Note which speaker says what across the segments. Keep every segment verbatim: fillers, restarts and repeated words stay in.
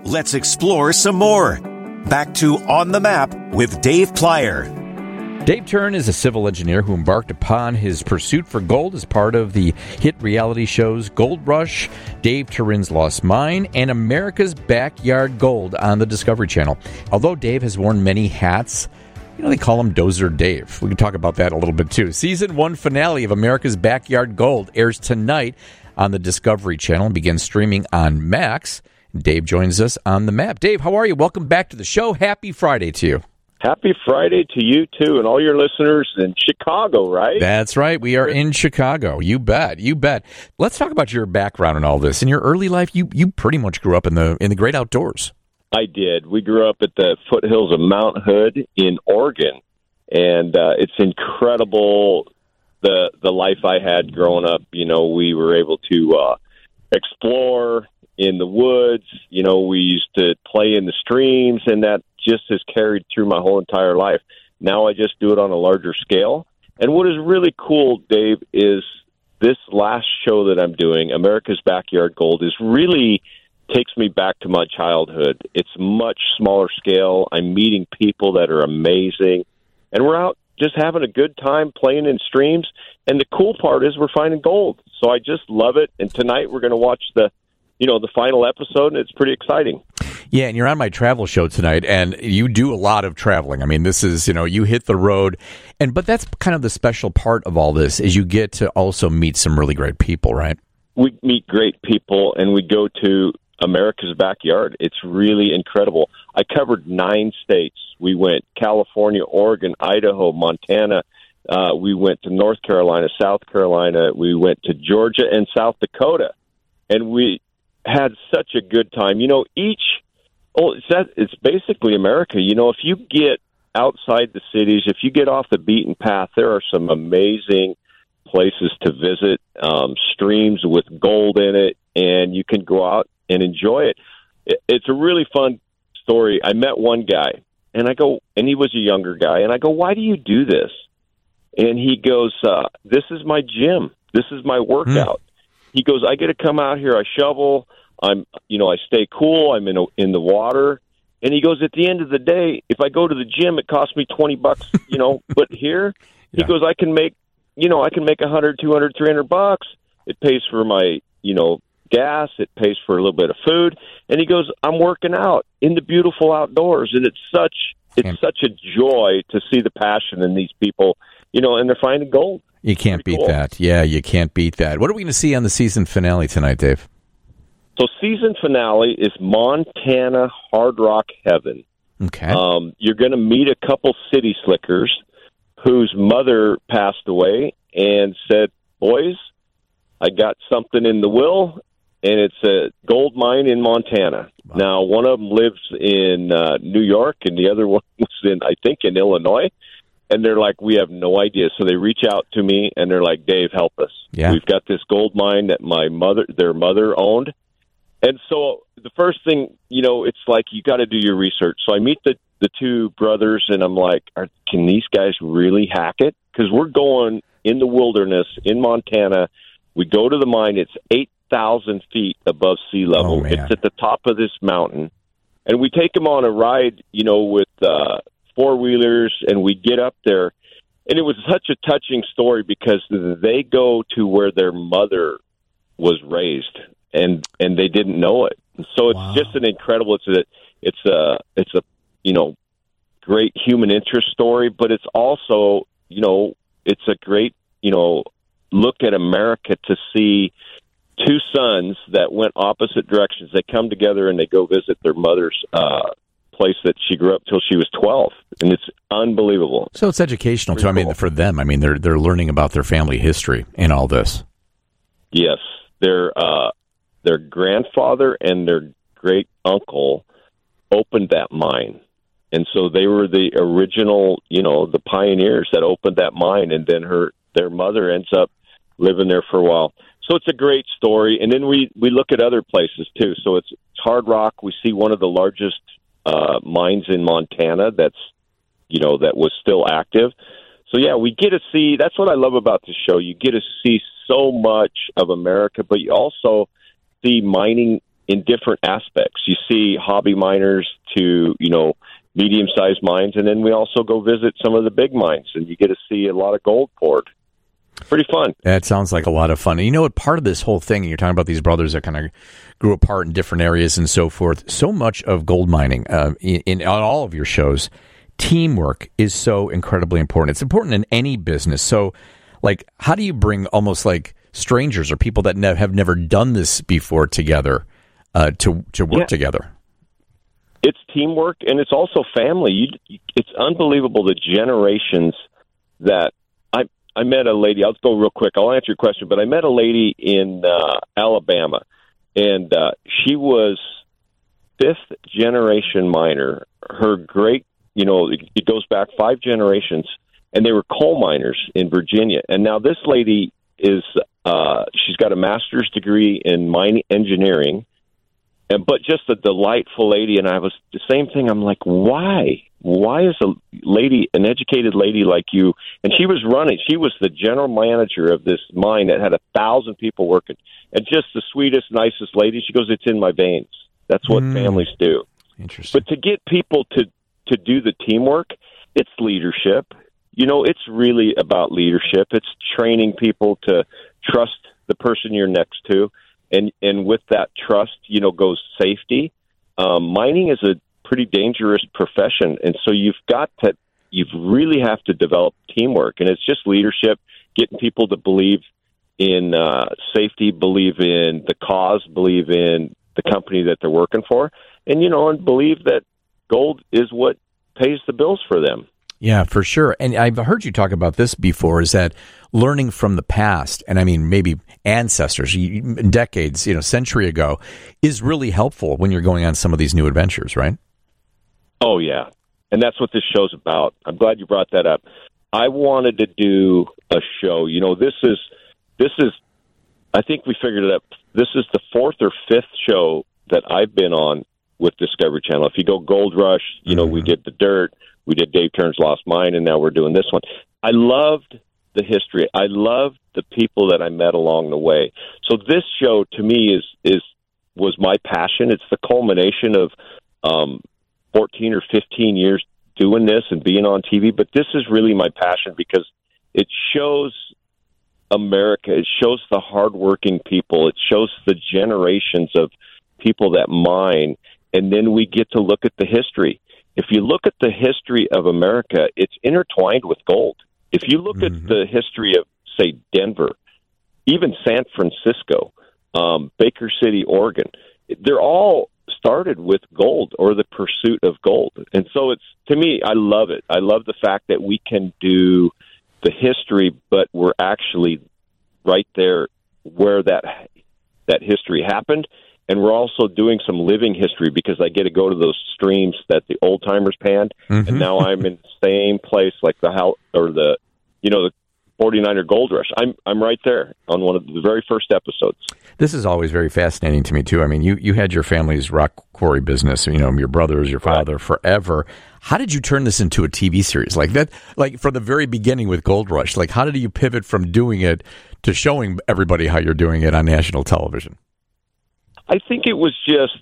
Speaker 1: let's explore some more. Back to On the Map with Dave Plyer.
Speaker 2: Dave Turn is a civil engineer who embarked upon his pursuit for gold as part of the hit reality shows Gold Rush, Dave Turin's Lost Mine, and America's Backyard Gold on the Discovery Channel. Although Dave has worn many hats, you know, they call him Dozer Dave. We can talk about that a little bit, too. Season one finale of America's Backyard Gold airs tonight on the Discovery Channel and begins streaming on Max. Dave joins us on the map. Dave, how are you? Welcome back to the show. Happy Friday to you.
Speaker 3: Happy Friday to you, too, and all your listeners in Chicago, right?
Speaker 2: That's right. We are in Chicago. You bet. You bet. Let's talk about your background and all this. In your early life, you you pretty much grew up in the in the great outdoors.
Speaker 3: I did. We grew up at the foothills of Mount Hood in Oregon, and uh, it's incredible the the life I had growing up. You know, we were able to uh, explore in the woods. You know, we used to play in the streams, and that just has carried through my whole entire life. Now I just do it on a larger scale. And what is really cool, Dave, is this last show that I'm doing, America's Backyard Gold, is really takes me back to my childhood. It's much smaller scale. I'm meeting people that are amazing. And we're out just having a good time playing in streams. And the cool part is we're finding gold. So I just love it. And tonight we're going to watch the you know, the final episode, and it's pretty exciting.
Speaker 2: Yeah, and you're on my travel show tonight, and you do a lot of traveling. I mean, this is, you know, you hit the road, and but that's kind of the special part of all this, is you get to also meet some really great people, right?
Speaker 3: We meet great people, and we go to America's Backyard. It's really incredible. I covered nine states. We went California, Oregon, Idaho, Montana. Uh, we went to North Carolina, South Carolina. We went to Georgia and South Dakota, and we had such a good time. You know, each, oh, it's, that, it's basically America. You know, if you get outside the cities, if you get off the beaten path, there are some amazing places to visit, um, streams with gold in it, and you can go out and enjoy it. it. It's a really fun story. I met one guy, and I go, and he was a younger guy, and I go, why do you do this? And he goes, uh, this is my gym. This is my workout. Mm. He goes, I get to come out here, I shovel, I'm, you know, I stay cool, I'm in a, in the water. And he goes, at the end of the day, if I go to the gym, it costs me twenty bucks, you know, but here, yeah. He goes, I can make, you know, I can make one hundred, two hundred, three hundred bucks. It pays for my, you know, gas, it pays for a little bit of food. And he goes, I'm working out in the beautiful outdoors. And it's such, it's and- such a joy to see the passion in these people, you know, and they're finding gold.
Speaker 2: You can't
Speaker 3: Pretty
Speaker 2: beat
Speaker 3: cool.
Speaker 2: that. Yeah, you can't beat that. What are we going to see on the season finale tonight, Dave?
Speaker 3: So season finale is Montana Hard Rock Heaven.
Speaker 2: Okay.
Speaker 3: Um, you're going to meet a couple city slickers whose mother passed away and said, boys, I got something in the will, and it's a gold mine in Montana. Wow. Now, one of them lives in uh, New York, and the other one was in, I think, in Illinois. And they're like, we have no idea. So they reach out to me, and they're like, Dave, help us.
Speaker 2: Yeah.
Speaker 3: We've got this gold mine that my mother, their mother owned. And so the first thing, you know, it's like you got to do your research. So I meet the, the two brothers, and I'm like, Are, can these guys really hack it? Because we're going in the wilderness in Montana. We go to the mine. It's eight thousand feet above sea level.
Speaker 2: Oh,
Speaker 3: it's at the top of this mountain. And we take them on a ride, you know, with uh, four-wheelers, and we get up there. And it was such a touching story because they go to where their mother was raised, and and they didn't know it. So it's wow. just an incredible. It's a it's a it's a you know great human interest story, but it's also you know it's a great you know look at America to see two sons that went opposite directions. They come together and they go visit their mother's uh, place that she grew up till she was twelve, and it's unbelievable.
Speaker 2: So it's educational
Speaker 3: Pretty
Speaker 2: too. I mean,
Speaker 3: cool.
Speaker 2: for them, I mean, they're they're learning about their family history and all this.
Speaker 3: Yes, their uh, their grandfather and their great uncle opened that mine, and so they were the original, you know, the pioneers that opened that mine, and then her their mother ends up living there for a while. So it's a great story, and then we we look at other places too. So it's, it's hard rock. We see one of the largest uh, mines in Montana that's you know that was still active. So yeah, we get to see. That's what I love about this show. You get to see so much of America, but you also see mining in different aspects. You see hobby miners to, you know, medium-sized mines, and then we also go visit some of the big mines, and you get to see a lot of gold poured. Pretty fun.
Speaker 2: That sounds like a lot of fun. And you know what? Part of this whole thing, and you're talking about these brothers that kind of grew apart in different areas and so forth. So much of gold mining, uh, in, in on all of your shows, teamwork is so incredibly important. It's important in any business. So, like, how do you bring almost like strangers or people that ne- have never done this before together uh, to to work yeah. together?
Speaker 3: It's teamwork, and it's also family. You, it's unbelievable the generations that I I met a lady. I'll go real quick. I'll answer your question, but I met a lady in uh, Alabama, and uh, she was fifth generation miner. Her great, you know, it, it goes back five generations, and they were coal miners in Virginia. And now this lady is uh, she's got a master's degree in mining engineering. And, but just a delightful lady, and I was the same thing. I'm like, why? Why is a lady, an educated lady like you? And she was running. She was the general manager of this mine that had a thousand people working, and just the sweetest, nicest lady. She goes, "It's in my veins. That's what mm. families do."
Speaker 2: Interesting.
Speaker 3: But to get people to to do the teamwork, it's leadership. You know, it's really about leadership. It's training people to trust the person you're next to. And and with that trust, you know, goes safety. Um, mining is a pretty dangerous profession, and so you've got to, you really have to develop teamwork, and it's just leadership, getting people to believe in uh, safety, believe in the cause, believe in the company that they're working for, and you know, and believe that gold is what pays the bills for them.
Speaker 2: Yeah, for sure. And I've heard you talk about this before, is that learning from the past, and I mean maybe ancestors, decades, you know, century ago, is really helpful when you're going on some of these new adventures, right?
Speaker 3: Oh, yeah. And that's what this show's about. I'm glad you brought that up. I wanted to do a show. You know, this is, this is, I think we figured it out. This is the fourth or fifth show that I've been on with Discovery Channel. If you go Gold Rush, you know, mm-hmm. we did The Dirt. We did Dave Turner's Lost Mine, and now we're doing this one. I loved the history. I loved the people that I met along the way. So this show, to me, is is was my passion. It's the culmination of um, fourteen or fifteen years doing this and being on T V. But this is really my passion because it shows America. It shows the hardworking people. It shows the generations of people that mine. And then we get to look at the history. If you look at the history of America, it's intertwined with gold. If you look mm-hmm. at the history of, say, Denver, even San Francisco, um, Baker City, Oregon, they're all started with gold or the pursuit of gold. And so it's, to me, I love it. I love the fact that we can do the history, but we're actually right there where that that history happened. And we're also doing some living history because I get to go to those streams that the old timers panned, mm-hmm. and now I'm in the same place like the how or the, you know, the forty-niner Gold Rush. I'm I'm right there on one of the very first episodes. This is always very fascinating to me too. I mean, you you had your family's rock quarry business, you know, your brothers, your father, right. forever. How did you turn this into a T V series like that? Like from the very beginning with Gold Rush, like how did you pivot from doing it to showing everybody how you're doing it on national television? I think it was just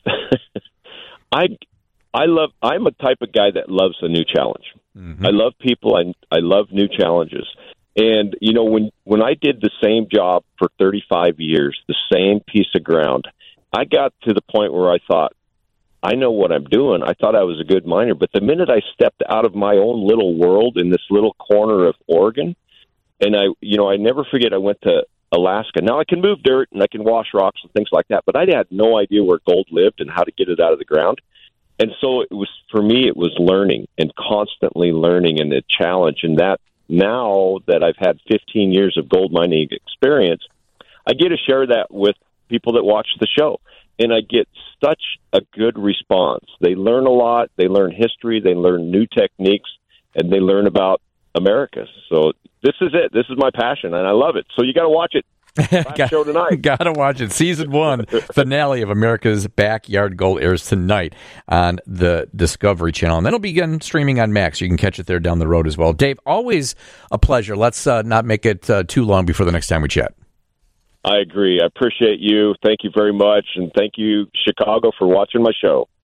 Speaker 3: I I love I'm a type of guy that loves a new challenge. Mm-hmm. I love people. I I love new challenges. And you know, when when I did the same job for thirty-five years, the same piece of ground, I got to the point where I thought, I know what I'm doing. I thought I was a good miner, but the minute I stepped out of my own little world in this little corner of Oregon, and I you know, I never forget I went to Alaska. Now I can move dirt and I can wash rocks and things like that, but I had no idea where gold lived and how to get it out of the ground. And so it was, for me, it was learning and constantly learning and the challenge. And that now that I've had fifteen years of gold mining experience, I get to share that with people that watch the show. And I get such a good response. They learn a lot. They learn history. They learn new techniques, and they learn about America. So this is it. This is my passion, and I love it. So you got to watch it. Last show tonight. Got to watch it. Season one finale of America's Backyard Gold airs tonight on the Discovery Channel, and that'll begin streaming on Max. You can catch it there down the road as well. Dave, always a pleasure. Let's uh, not make it uh, too long before the next time we chat. I agree. I appreciate you. Thank you very much. And thank you, Chicago, for watching my show.